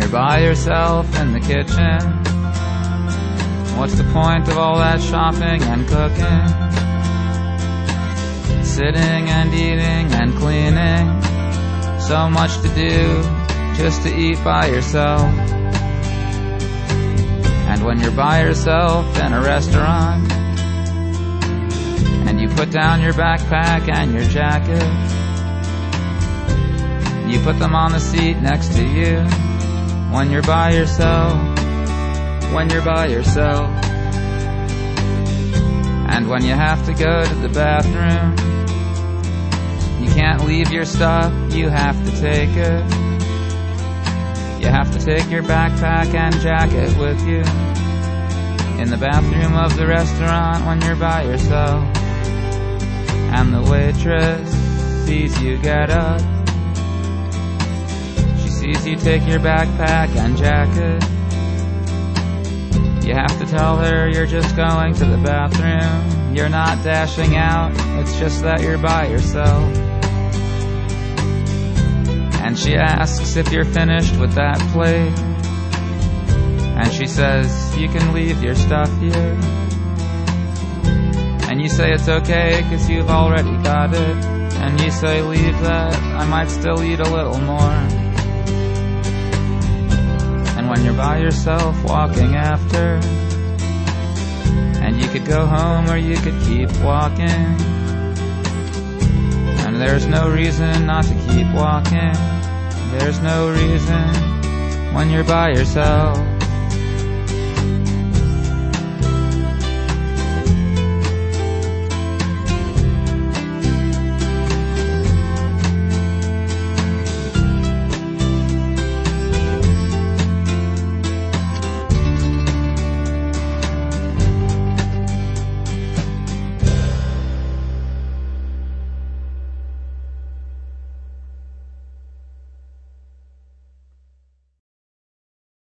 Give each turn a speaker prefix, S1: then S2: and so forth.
S1: you're by yourself in the kitchen, what's the point of all that shopping and cooking? Sitting and eating and cleaning, so much to do just to eat by yourself. And when you're by yourself in a restaurant, and you put down your backpack and your jacket, you put them on the seat next to you. When you're by yourself, when you're by yourself. And when you have to go to the bathroom, you can't leave your stuff, you have to take it. You have to take your backpack and jacket with you in the bathroom of the restaurant when you're by yourself. And the waitress sees you get up, she sees you take your backpack and jacket. You have to tell her you're just going to the bathroom, you're not dashing out, it's just that you're by yourself. And she asks if you're finished with that plate, and she says you can leave your stuff here. And you say it's okay, 'cause you've already got it. And you say leave that, I might still eat a little more. And when you're by yourself walking after, and you could go home or you could keep walking, and there's no reason not to keep walking, there's no reason when you're by yourself.